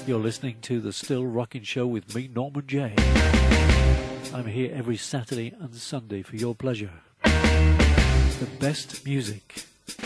You're listening to The Still Rockin' Show with me, Norman Jay. I'm here every Saturday and Sunday for your pleasure. The best music.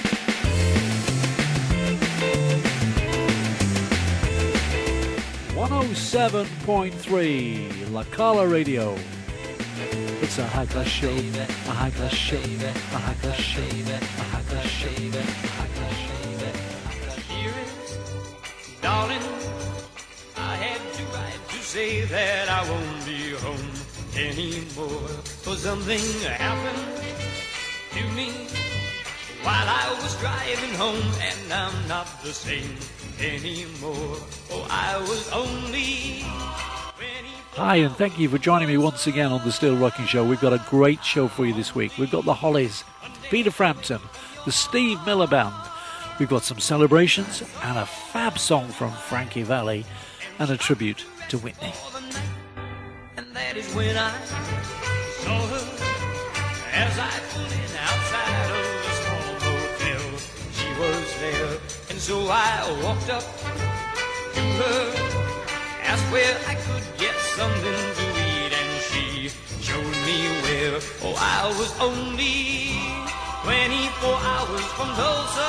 107.3 La Cala Radio. It's a high-class show, a high-class show, a high-class show, a high-class show, a high-class show. Hear it, darling, I had to write to say that I won't be home anymore. For something happened to me while I was driving home, and I'm not the same anymore. Oh, I was only 24. Hi, and thank you for joining me once again on The Still Rockin' Show. We've got a great show for you this week. We've got the Hollies, Peter Frampton, the Steve Miller Band. We've got some celebrations and a fab song from Frankie Valli and a tribute to Whitney. And that is when I saw her as I pulled in outside of a small hotel. She was there, and so I walked up to her, asked where I could get something to eat, and she showed me where. Oh, I was only 24 hours from Tulsa,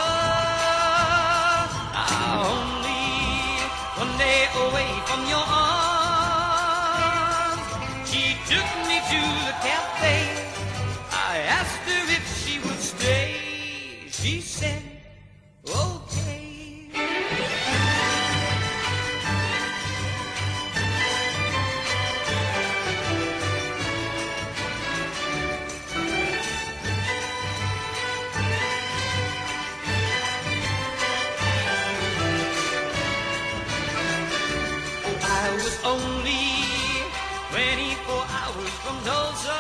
only one day away from your arms. She took me to the cafe. I asked her if she would stay. She said, okay. I was only 24 hours from Tulsa,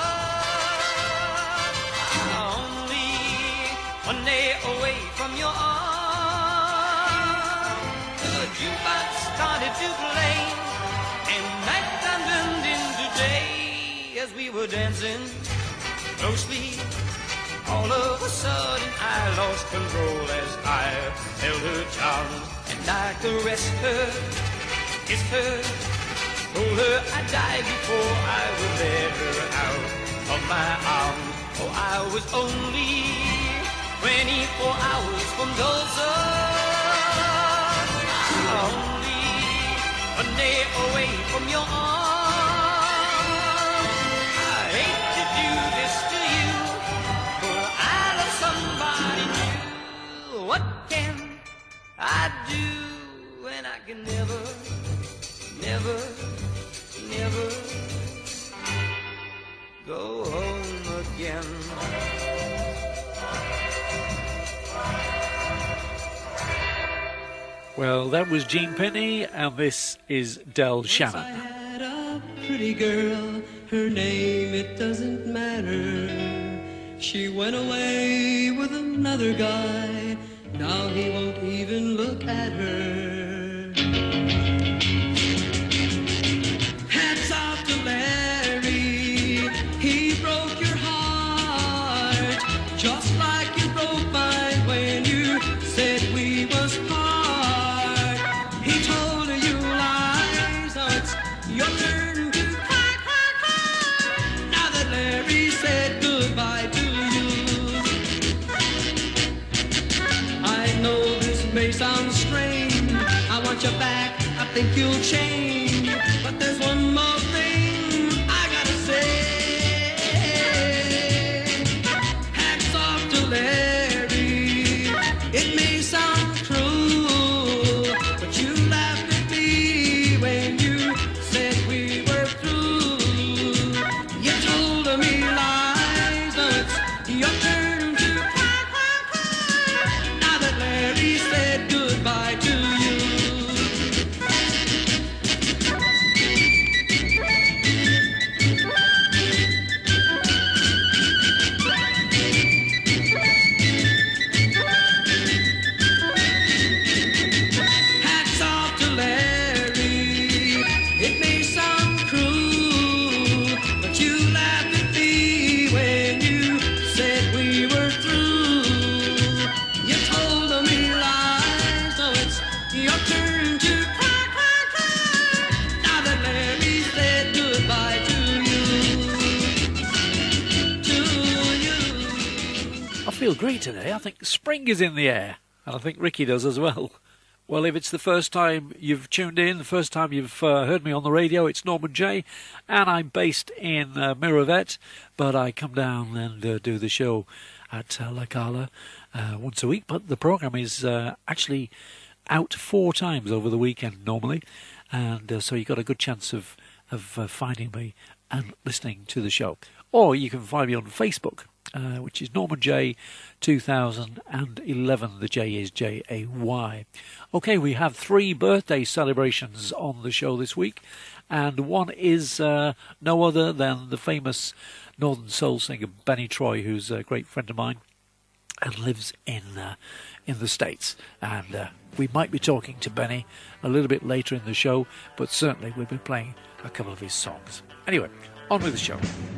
only one day away from your arms. The jukebox started to play, and nighttime turned into day. As we were dancing closely, all of a sudden I lost control as I held her charms, and I caressed her, kissed her, told her I'd die before I would let her out of my arms. Oh, I was only 24 hours from Tulsa, only one day away from your arms. I hate to do this to you, but I love somebody new. What can I do when I can never go home again? Well, that was Gene Penny, and this is Del Shannon. I had a pretty girl, her name, it doesn't matter. She went away with another guy, now he won't even look at her. Hats off to Larry, he broke your heart, just like you broke mine when you said we was part. He told you lies, now it's your turn to cry, cry, cry. Now that Larry said goodbye to you, I know this may sound strange, I want you back, I think you'll change, but there's one more thing I gotta say. Hats off to Larry, it may sound cruel, but you laughed at me when you said we were through. You told me lies, now it's your turn to cry, cry, cry. Now that Larry said goodbye to you. Hats off to Larry, it may sound cruel, but you laughed at me when you said we I feel great today. I think spring is in the air, and I think Ricky does as well. Well, if it's the first time you've tuned in, the first time you've heard me on the radio, it's Norman J, and I'm based in Miravet, but I come down and do the show at La Cala once a week. But the programme is actually out 4 times over the weekend normally, and so you've got a good chance of finding me and listening to the show. Or you can find me on Facebook, which is Norman J 2011. The J is J-A-Y. Okay, we have 3 birthday celebrations on the show this week, and one is no other than the famous Northern Soul singer Benny Troy, who's a great friend of mine and lives in the States. And we might be talking to Benny a little bit later in the show, but certainly we'll be playing a couple of his songs. Anyway, on with the show.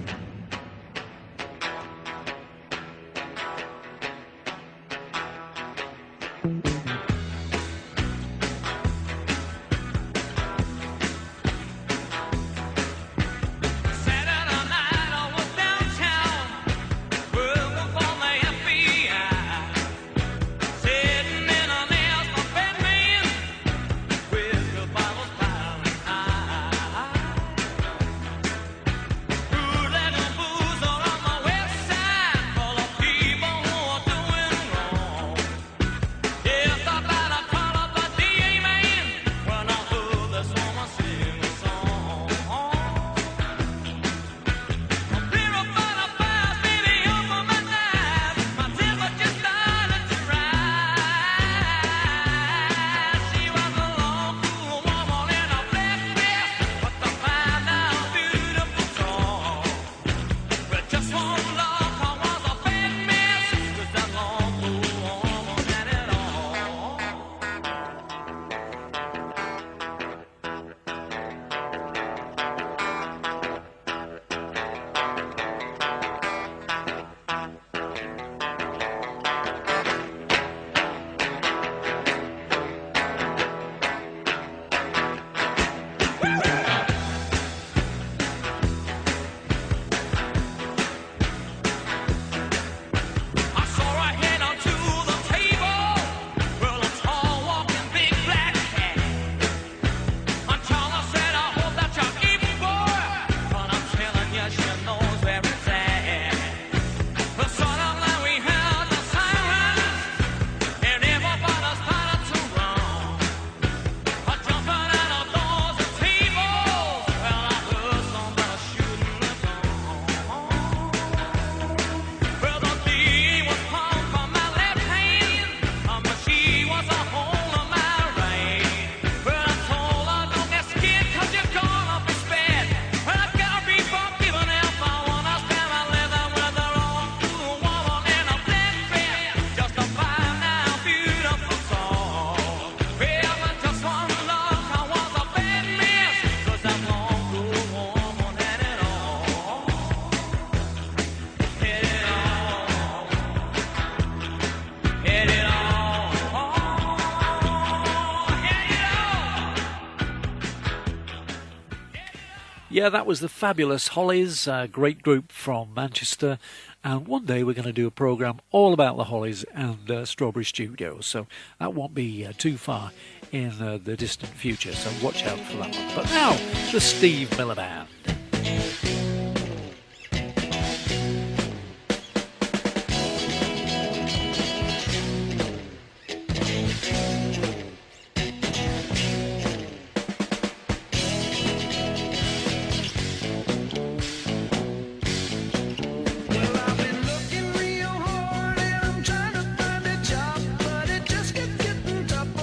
Yeah, that was the fabulous Hollies, a great group from Manchester. And one day we're going to do a programme all about the Hollies and Strawberry Studios. So that won't be too far in the distant future. So watch out for that one. But now, the Steve Miller Band.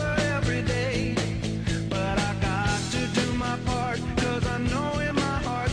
But I got to do my part, 'cause I know in my heart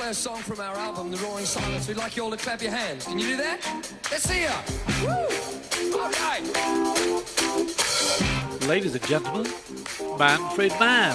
play a song from our album, The Roaring Silence. We'd like you all to clap your hands. Can you do that? Let's see ya. Woo! All right. Ladies and gentlemen, Manfred Mann.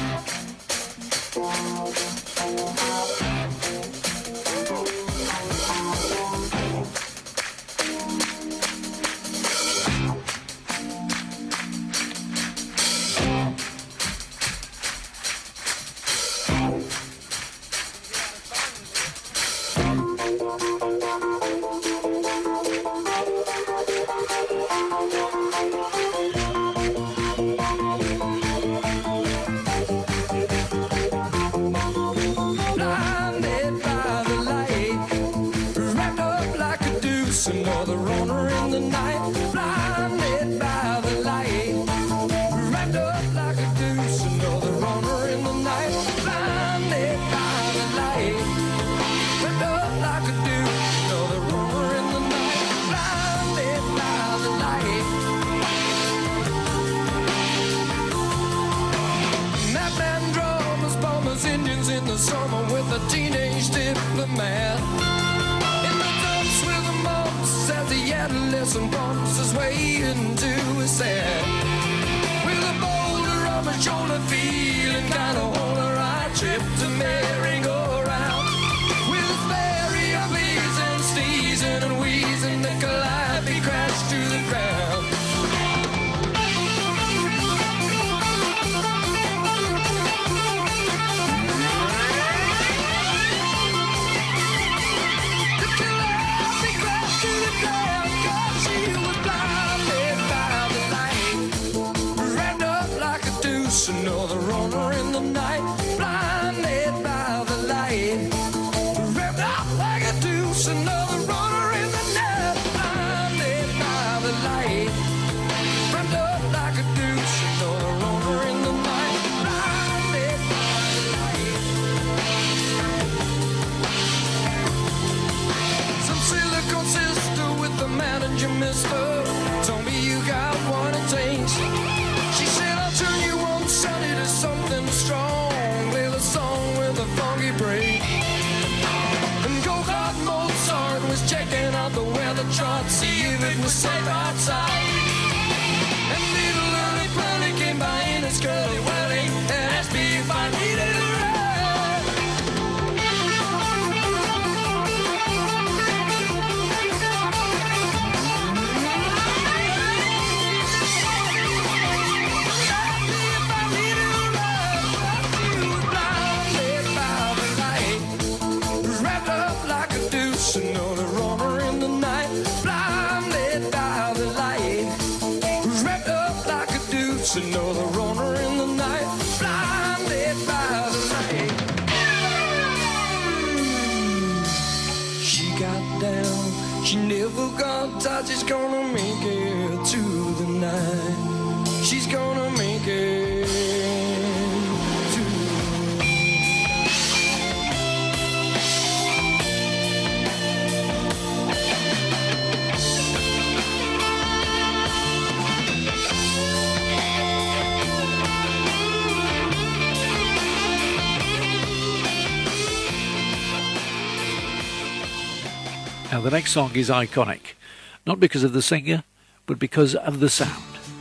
Now the next song is iconic, not because of the singer, but because of the sound.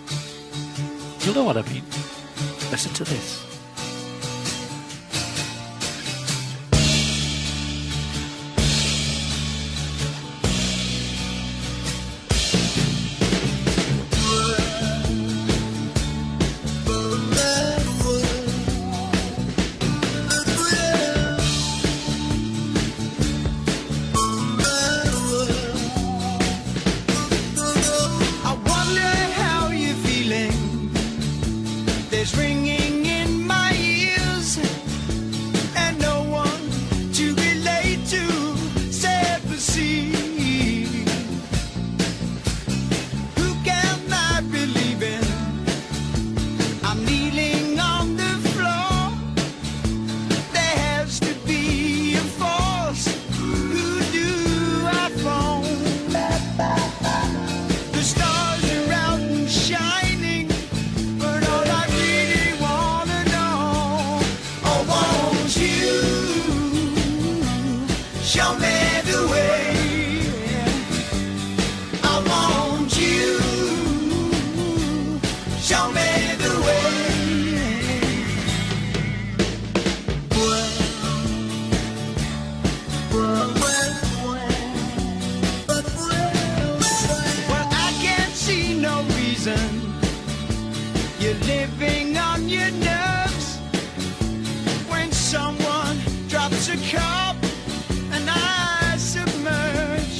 You'll know what I mean. Listen to this. Ringing in You're living on your nerves when someone drops a cup and I submerge.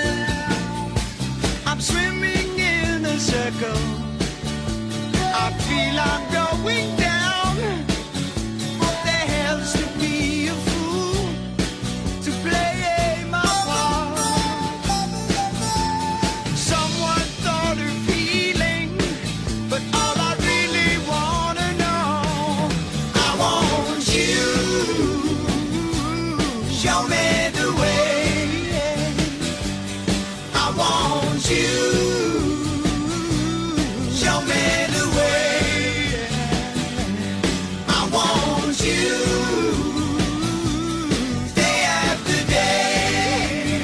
I'm swimming in a circle. I feel I'm going down. There has to be a fool to play my part. Someone thought of healing, but all I really want to know, I want you. Show me the way. I want you. Show me the way. I want you. Day after day.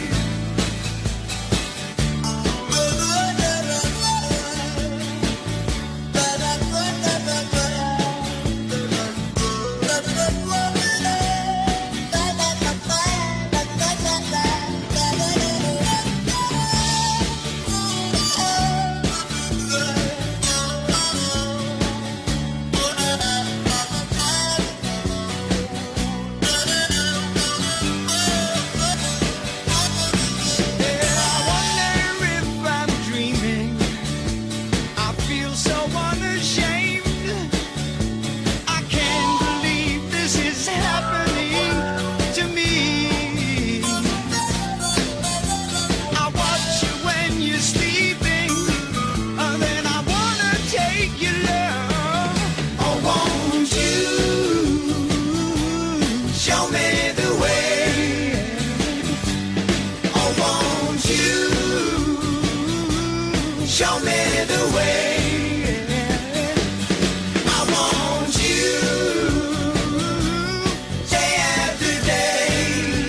Show me the way. I want you. Day after day.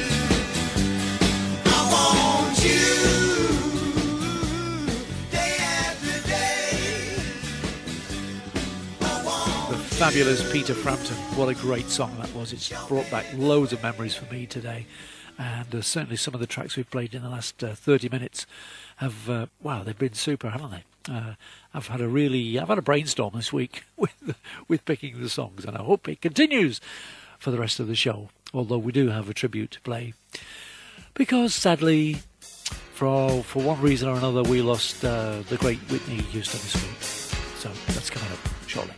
I want you. Day after day. I want The fabulous Peter Frampton. What a great song that was. It's brought back loads of memories for me today. And certainly some of the tracks we've played in the last 30 minutes have, wow, they've been super, haven't they? I've had a brainstorm this week with picking the songs, and I hope it continues for the rest of the show. Although we do have a tribute to play, because sadly, for one reason or another, we lost the great Whitney Houston this week. So that's coming up shortly.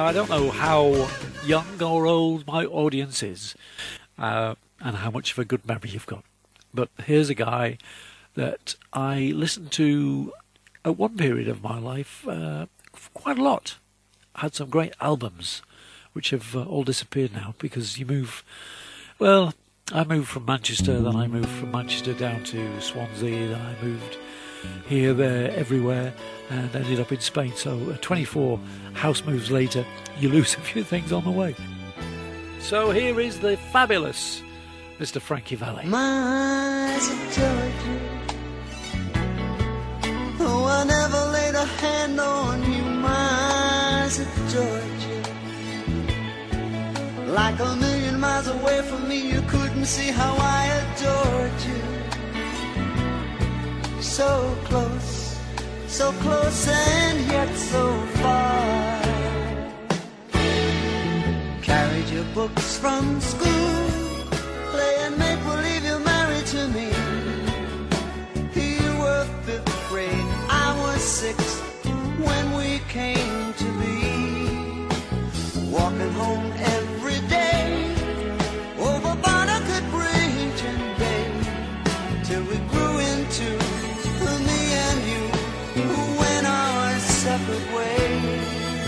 Now, I don't know how young or old my audience is and how much of a good memory you've got. But here's a guy that I listened to at one period of my life quite a lot. I had some great albums which have all disappeared now because you move... Well, I moved from Manchester, then I moved from Manchester down to Swansea, then I moved here, there, everywhere, and ended up in Spain. So 24 house moves later, you lose a few things on the way. So here is the fabulous Mr. Frankie Valli. My eyes of Georgia, oh, I never laid a hand on you. My eyes of Georgia, like a million miles away from me, you couldn't see how I adored you. So close and yet so far. Carried your books from school, playing make-believe you're married to me. You were 5th grade, I was 6th when we came to be. Walking home every day over Barnacle Bridge and Bay, till we grew into me and you, who went our separate ways.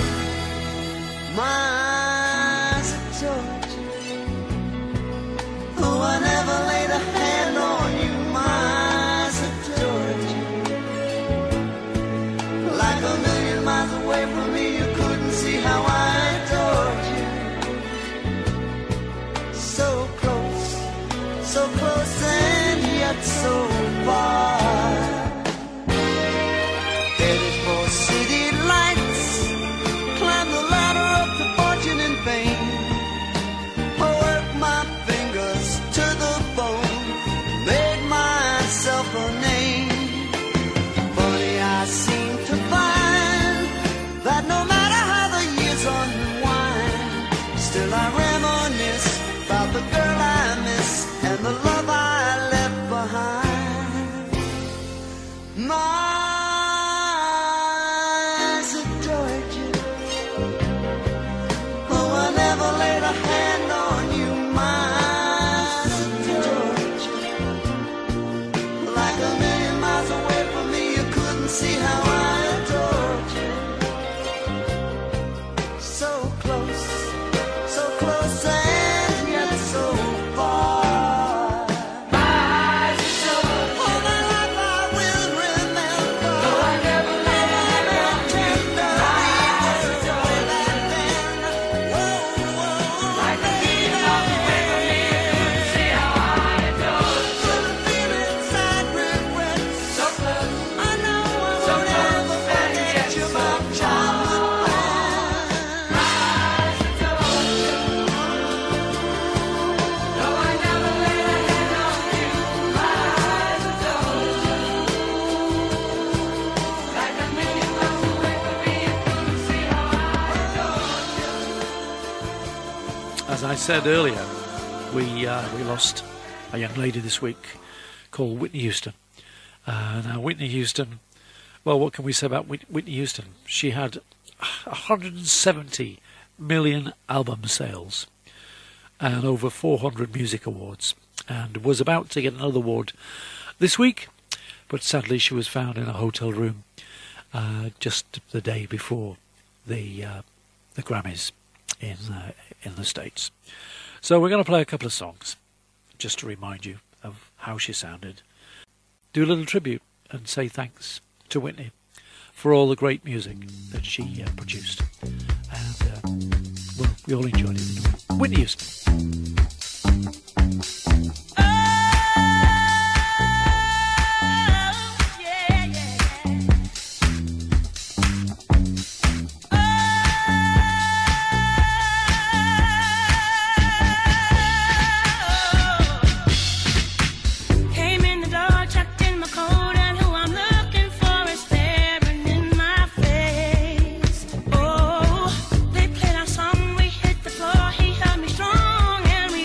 My eyes are Georgia, oh, I never laid a hand on you. My eyes are Georgia, like a million miles away from me, you couldn't see how I adored you. So close and yet so far. Headed for city lights, climbed the ladder up to fortune and fame. I worked my fingers to the bone, made myself a name. Funny, I seem to find that no matter how the years unwind, still I reminisce about the girl I miss and the love I left behind. My eyes adored you, oh, I never laid a hand on you. My eyes adored you, like a million miles away from me, you couldn't see how I adored you. So close and yet so far. All my life I will remember. Though I never laid a hand on you. Way back then. Whoa, like a million miles away from me, you couldn't see how I adored you. Couldn't feel inside regrets. So close. I know I won't ever forget you, my childhood friend. My eyes adored you. Though I never laid a hand on you, my eyes adored you. Like a million miles away from me, you couldn't see how I adored you. As I said earlier, we lost a young lady this week called Whitney Houston. Now, Whitney Houston, well, what can we say about Whitney Houston? She had 170 million album sales and over 400 music awards, and was about to get another award this week, but sadly she was found in a hotel room just the day before the Grammys in the States. So we're going to play a couple of songs just to remind you of how she sounded, do a little tribute and say thanks to Whitney for all the great music that she produced, and well, we all enjoyed it anyway. Whitney Houston. Came in the door, chucked in my coat, and who I'm looking for is staring in my face. Oh, they played our song, we hit the floor, he held me strong and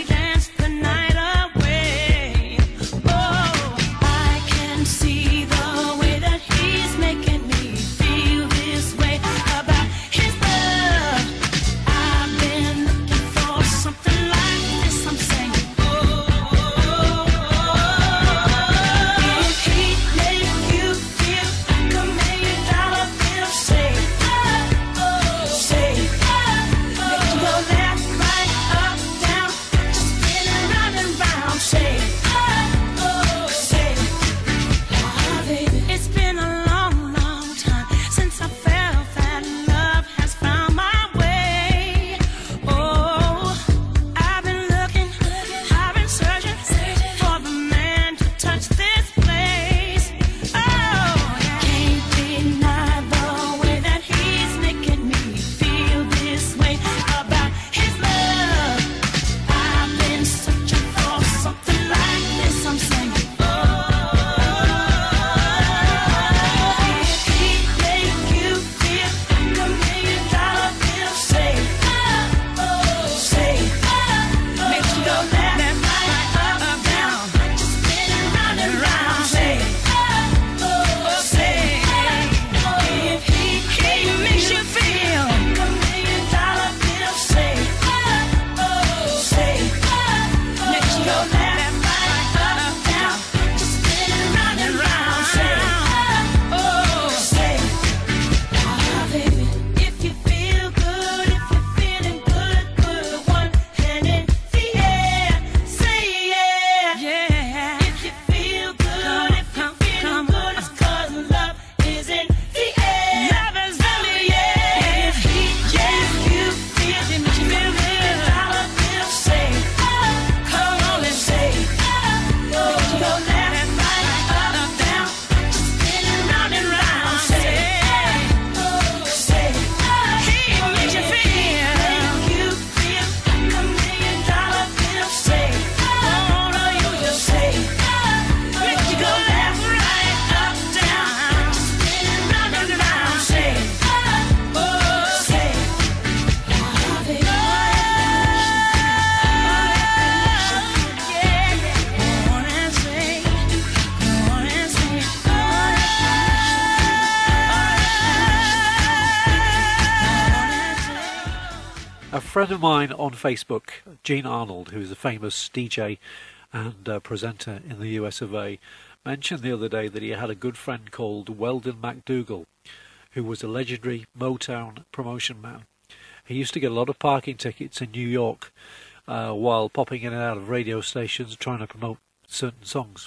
A friend of mine on Facebook, Gene Arnold, who's a famous DJ and presenter in the US of A, mentioned the other day that he had a good friend called Weldon McDougall, who was a legendary Motown promotion man. He used to get a lot of parking tickets in New York while popping in and out of radio stations trying to promote certain songs.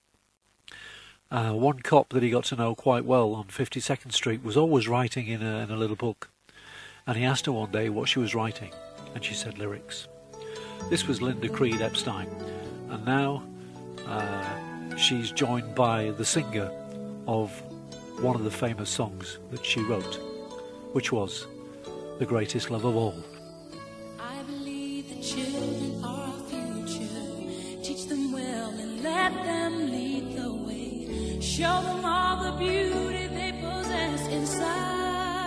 One cop that he got to know quite well on 52nd Street was always writing in a little book. And he asked her one day what she was writing, and she said lyrics. This was Linda Creed Epstein, and now she's joined by the singer of one of the famous songs that she wrote, which was The Greatest Love of All. I believe the children are our future. Teach them well and let them lead the way. Show them all the beauty they possess inside.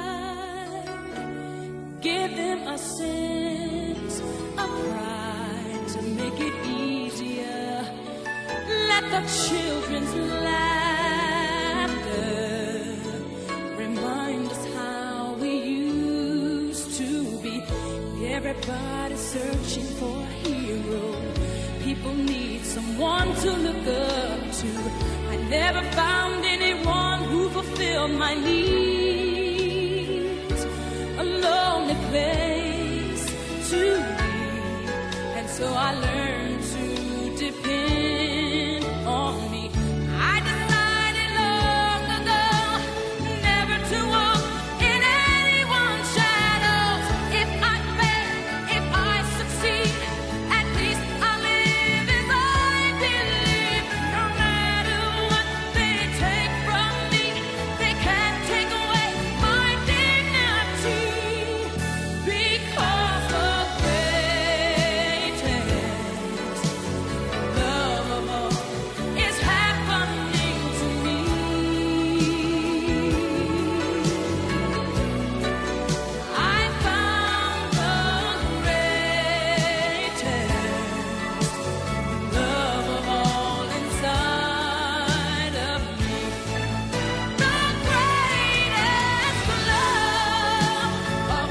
Give them a sense of pride to make it easier. Let the children's laughter remind us how we used to be. Everybody's searching for a hero. People need someone to look up to. I never found anyone who fulfilled my needs. A lonely place to be, and so I learned to depend on me. I decided long ago never to walk in anyone's shadows. If I fail, if I succeed, at least I live as I believe. No matter what they take from me, they can't take away my dignity. Because the greatest love of all is happening to me. I found the greatest love of all inside of me. The greatest love of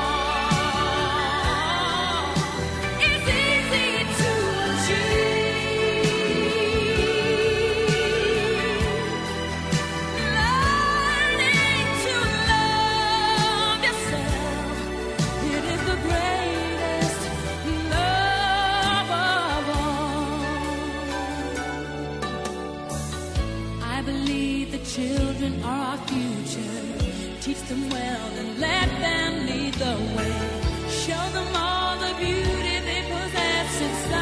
all is easy to achieve. Learning to love yourself, it is the greatest love of all. I believe the children are our future. Teach them well and let them lead the way. Show them all the beauty they possess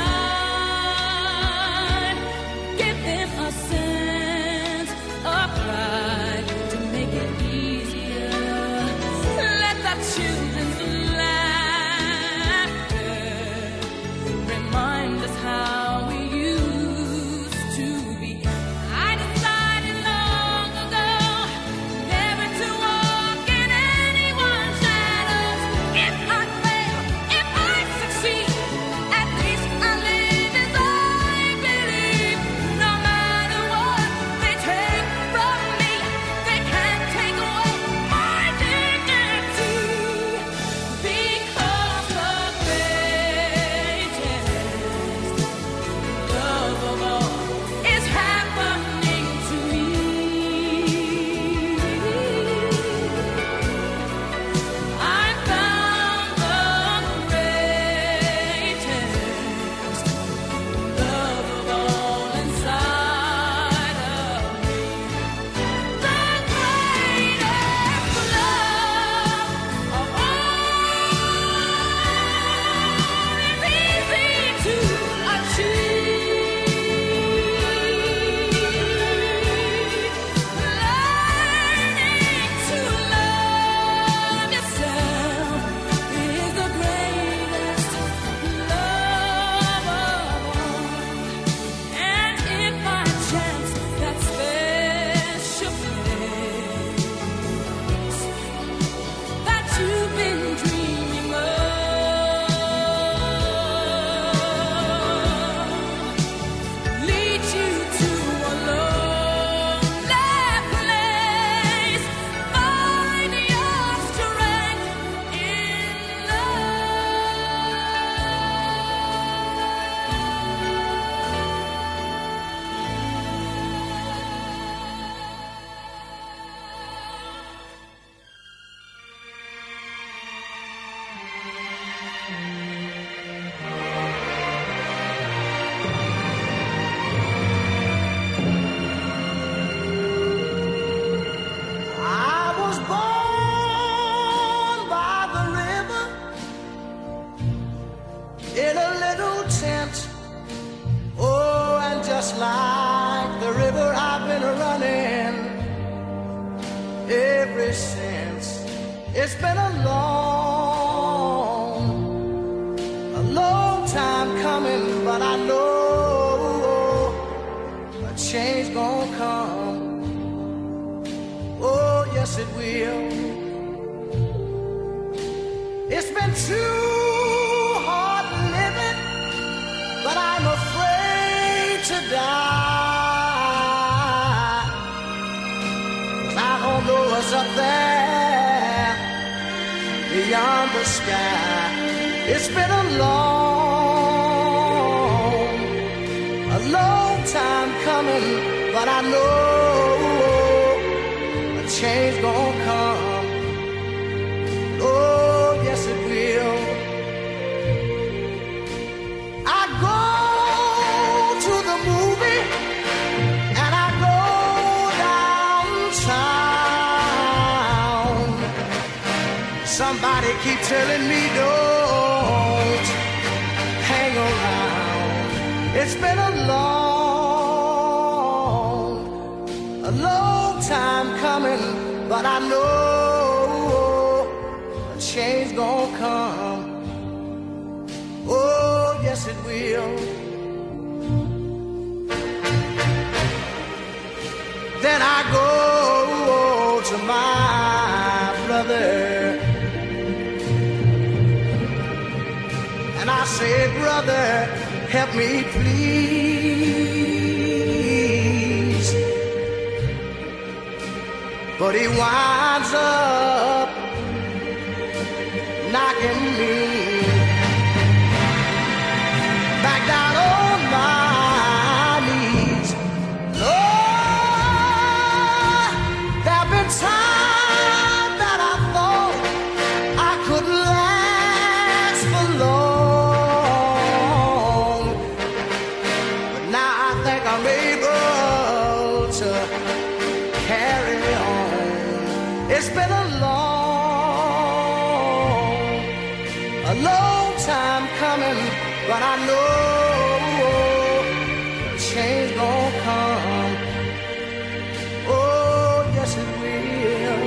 inside. Give them a sense of pride to make it easier. Let the children's laughter remind us how we used to be. I decided long ago never to walk in anyone's shadows. If I fail, if I succeed, ever since. It's been a long time coming, but I know a change gonna come. Oh, yes it will. It's been too hard living, but I'm afraid to die. 'Cause I don't know what's up there beyond the sky. It's been a long time coming, but I know a change gonna come. Oh, yes it will. I go to the movie and I go downtown. Somebody keep telling me don't hang around. It's been a long time coming, but I know a change gonna come. Oh, yes it will. Then I go to my brother and I say, brother, help me please. But he winds up knocking me back down on my knees. Lord, there've been times that I thought I could last for long, but now I think I'm able to carry on. It's been a long time coming, but I know a change gonna come. Oh, yes it will.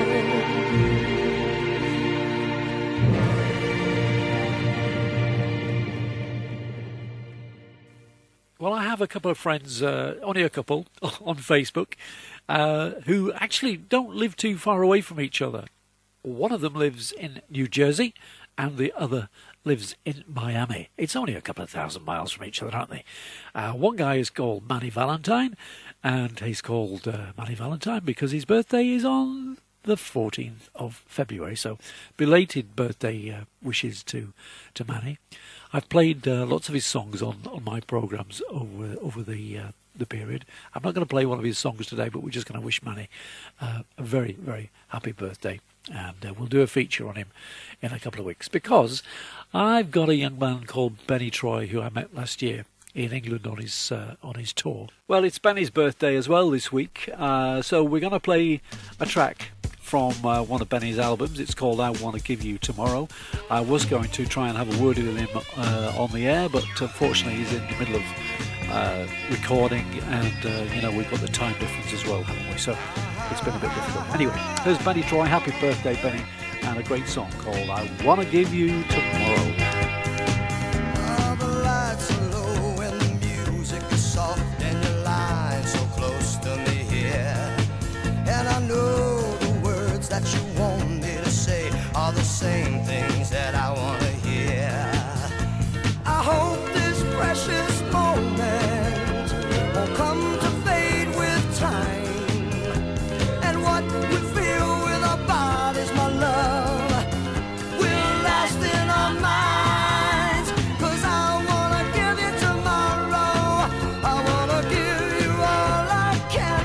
Well, I have a couple of friends, only a couple, on Facebook, who actually don't live too far away from each other. One of them lives in New Jersey, and the other lives in Miami. It's only a couple of thousand miles from each other, aren't they? One guy is called Manny Valentine, and he's called Manny Valentine because his birthday is on the 14th of February. So belated birthday wishes to Manny. I've played lots of his songs on my programmes over the period. I'm not going to play one of his songs today, but we're just going to wish Manny a very, very happy birthday. And we'll do a feature on him in a couple of weeks, because I've got a young man called Benny Troy who I met last year in England on his tour. Well, it's Benny's birthday as well this week, so we're going to play a track from one of Benny's albums. It's called I Want to Give You Tomorrow. I was going to try and have a word with him on the air, but unfortunately he's in the middle of recording, and we've got the time difference as well, haven't we? So it's been a bit difficult. Anyway, here's Benny Troy. Happy birthday, Benny, and a great song called I Want to Give You Tomorrow. The lights are low and the music is soft, and you're lying so close to me here. And I know the words that you want me to say are the same things that I want to hear. I hope this precious moment won't come to fade with time. And what we feel with our bodies, my love, will last in our minds. 'Cause I wanna give you tomorrow. I wanna give you all I can.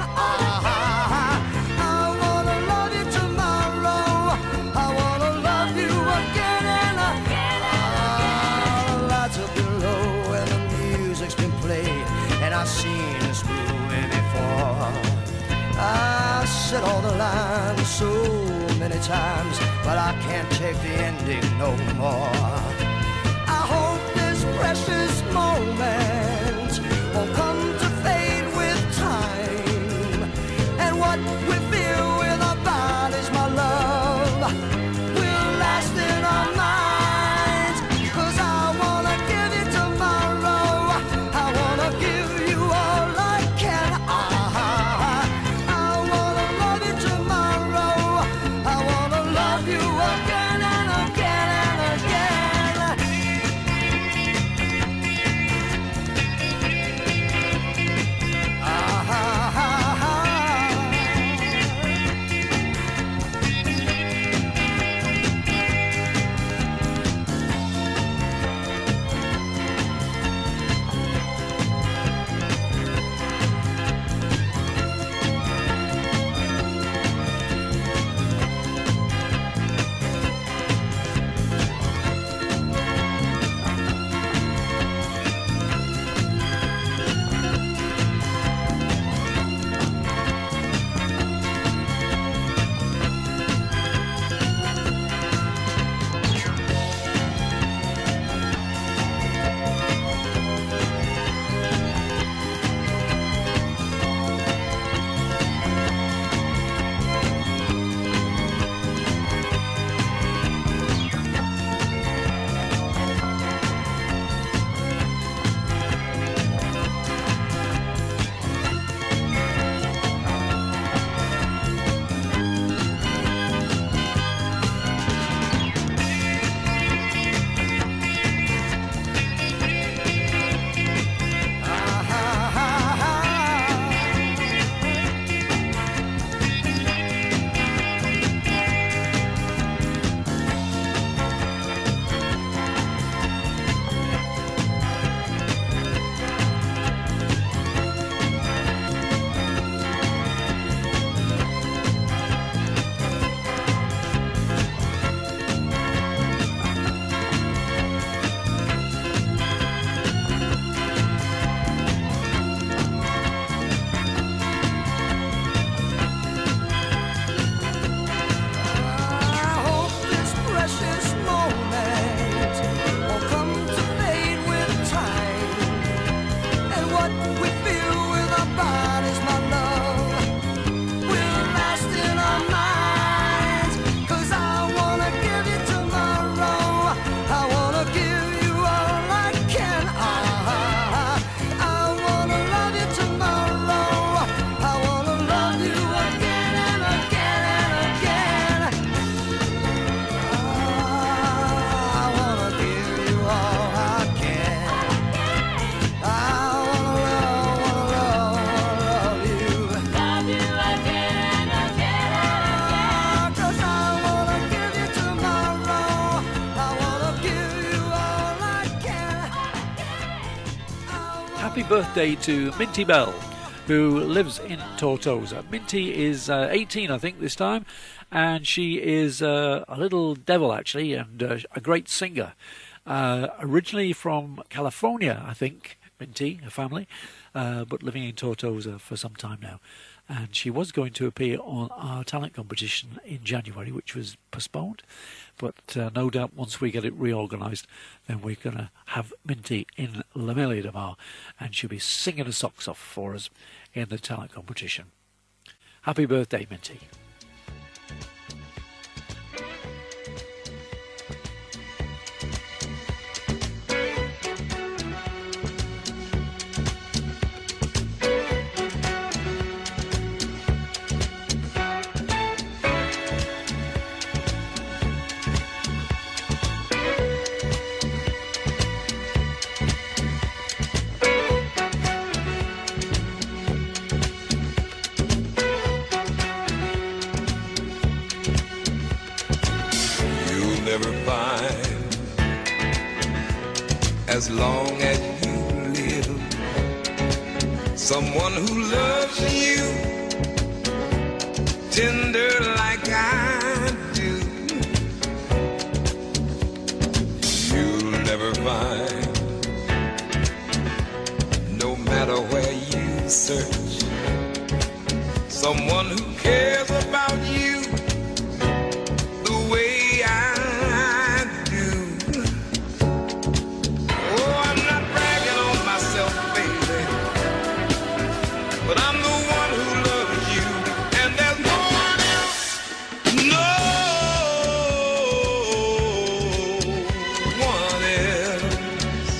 I wanna love you tomorrow. I wanna love you again and again. The lights have been low and the music's been played, and I've seen this movie before. I said all the lines so many times, but I can't take the ending no more. I hope this precious moment won't come to fade with time. And what we feel with our bodies what we feel with our bodies, my love, will last in our minds. 'Cause I wanna give you tomorrow, I wanna give you all I can. I wanna love you tomorrow, I wanna love you again and again and again. I wanna give you all I can. I wanna love you. Love you again and again and again. 'Cause I wanna give you tomorrow, I wanna give you all I can. Happy birthday to Minty Bell, who lives in Tortosa. Minty is 18, I think, this time, and she is a little devil, actually, and a great singer. Originally from California, I think, Minty, her family, but living in Tortosa for some time now. And she was going to appear on our talent competition in January, which was postponed. But no doubt once we get it reorganised, then we're going to have Minty in La Mille de Mar, and she'll be singing her socks off for us in the talent competition. Happy birthday, Minty. You'll never find, as long as you live, someone who loves you tender like I do. You'll never find, no matter where you search, someone who cares about you the way I do. Oh, I'm not bragging on myself, baby, but I'm the one who loves you, and there's no one else, no one else.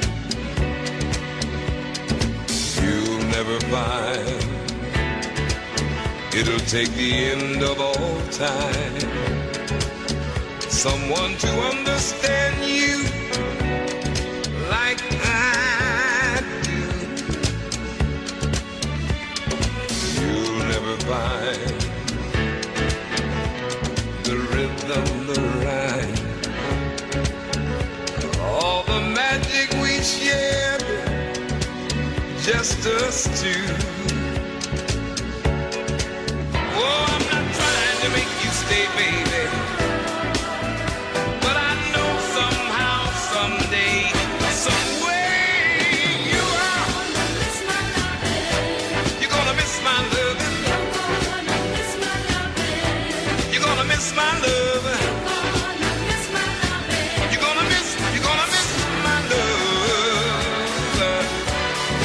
You'll never find, it'll take the end of all time, someone to understand you like I do. You'll never find the rhythm, the rhyme, all the magic we shared, just us two. Oh, I'm not trying to make you stay, baby, but I know somehow, someday, some way you are. You're gonna miss my loving. You're gonna miss my loving. You're gonna miss my love. Oh,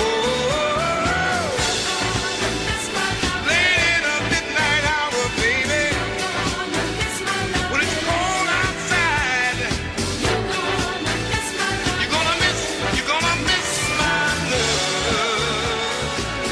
late in the midnight hour, baby, when it's cold outside, you're gonna miss my love.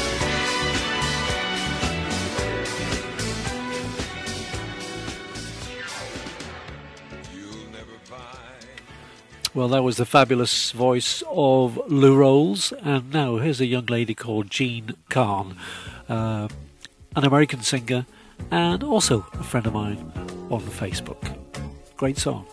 You'll never find. Well, that was the fabulous voice of Lou Rolls, and now here's a young lady called Jean Kahn, an American singer and also a friend of mine on Facebook. Great song.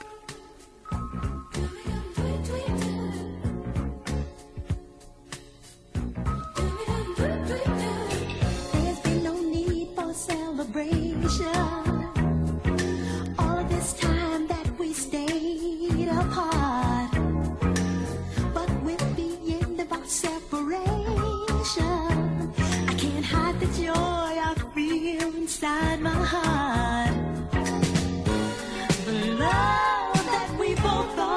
There's been no need for celebration. All of this time that we stayed apart, but with the end of our separation, I can't hide the joy I feel inside my heart. The love that we both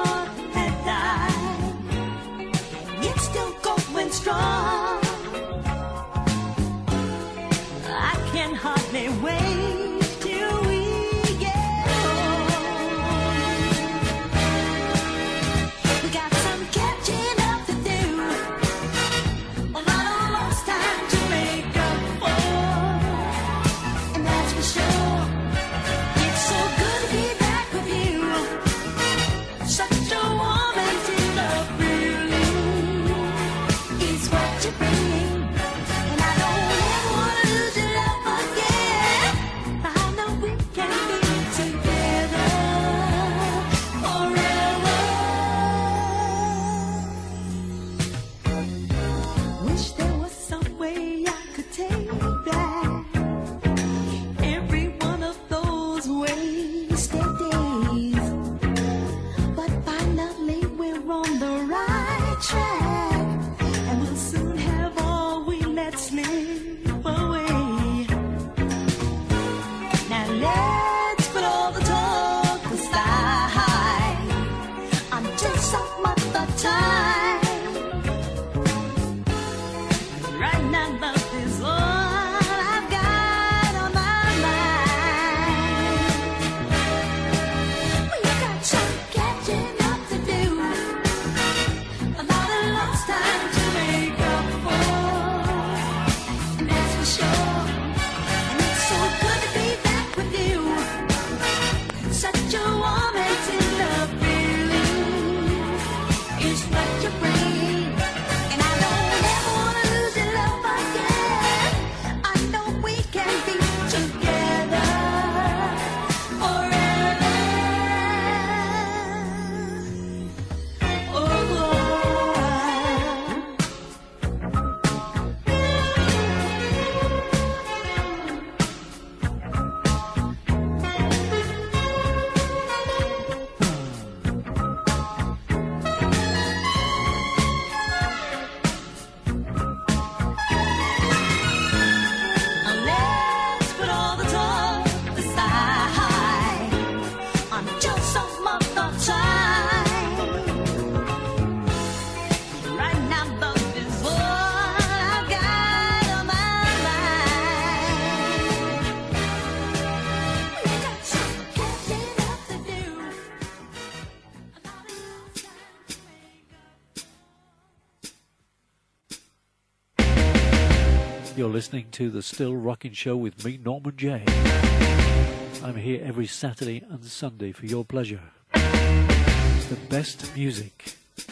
You're listening to The Still Rocking Show with me, Norman J. I'm here every Saturday and Sunday for your pleasure. The best music.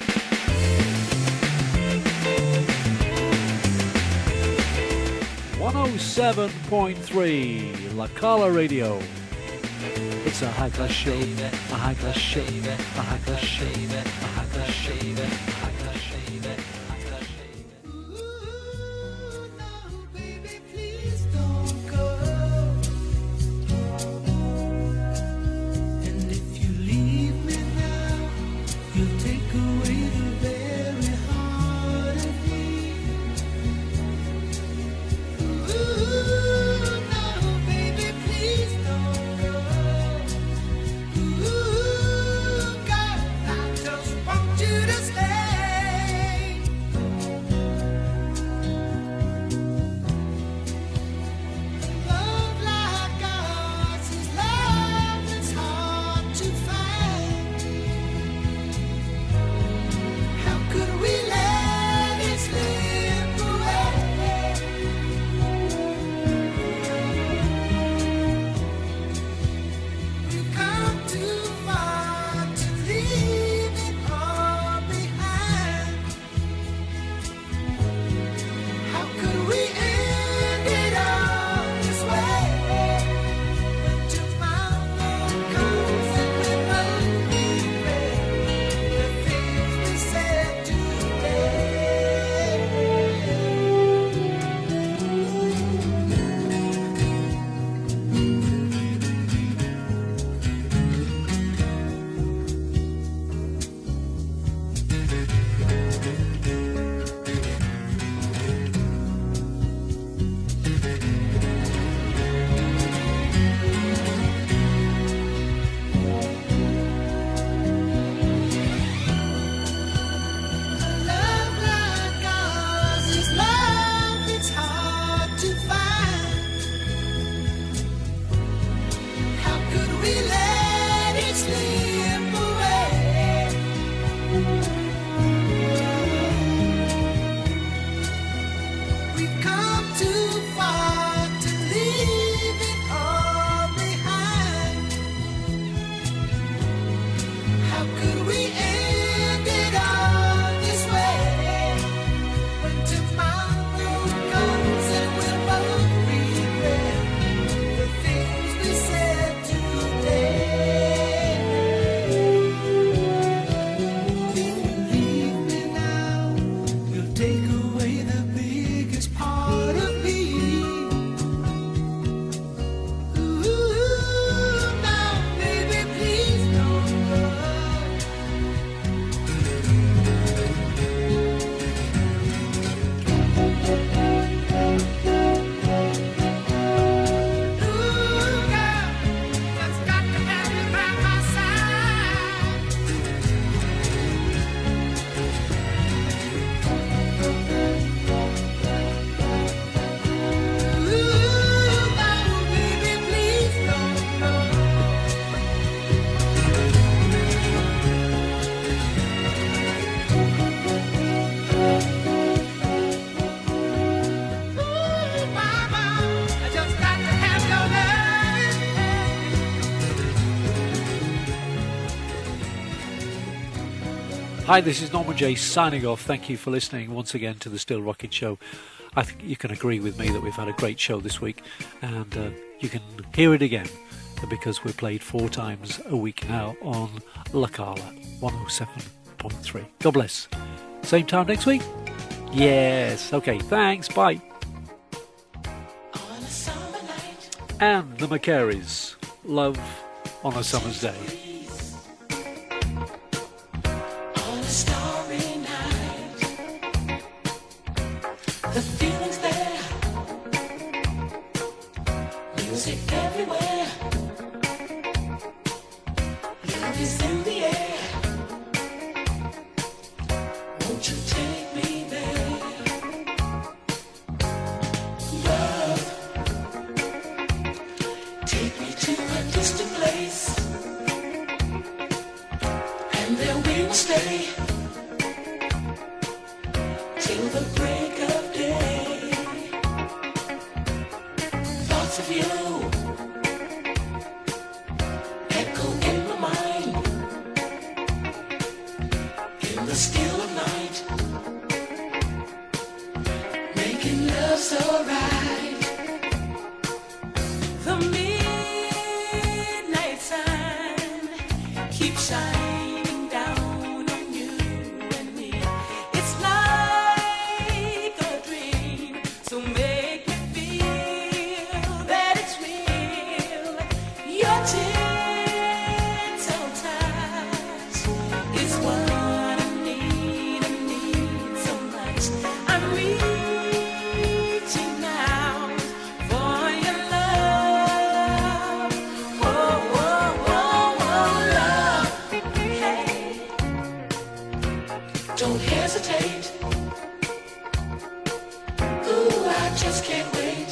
107.3 La Cala Radio. It's a high-class show, a high-class show, a high-class show, a high-class show, a high-class show. Hi, this is Norman J signing off. Thank you for listening once again to the Still Rocking Show. I think you can agree with me that we've had a great show this week, and you can hear it again because we're played 4 times a week now on La Cala 107.3. God bless. Same time next week? Yes. Okay, thanks. Bye. And the Macaries, Love on a Summer's Day. The feeling's there, music everywhere, love is in the air, won't you take me there, love, take me to a distant place, and there we will stay, till the break of day. so right. The midnight sun keeps shining down on you and me. It's like a dream, so make me feel that it's real. Your gentle touch is what I need so much. I'm reaching out for your love. Whoa, whoa, whoa, whoa, love. Hey, Don't hesitate. Ooh, I just can't wait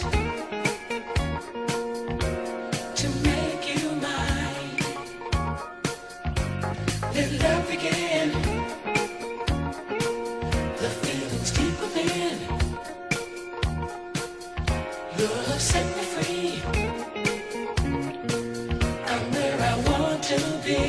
to make you mine. Let love begin. The feelings deep within. Your love set me free. I'm where I want to be.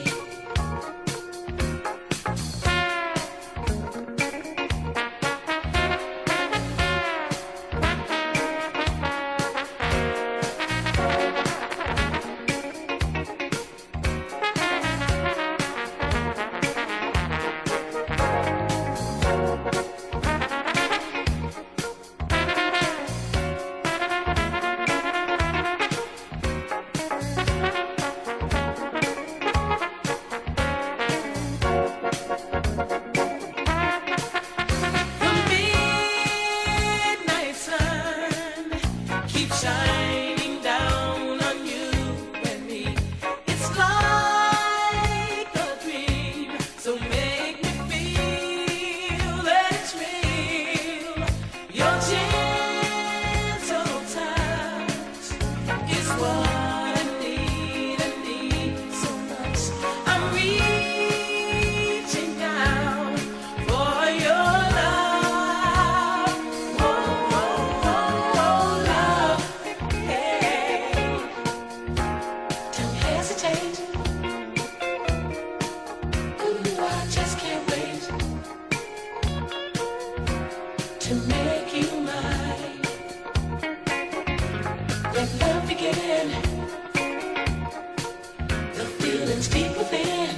the midnight sun keeps shining down on you and me. It's like a dream, so make me feel that it's real. Your gentle touch is what I need so much. I'm reaching out for your love. Whoa, whoa, whoa, whoa, love. Hey, Don't hesitate. Ooh, I just can't wait to make you mine. Let love begin. The feelings deep within.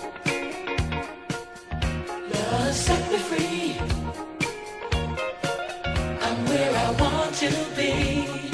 Love set me free. I'm where I want to be.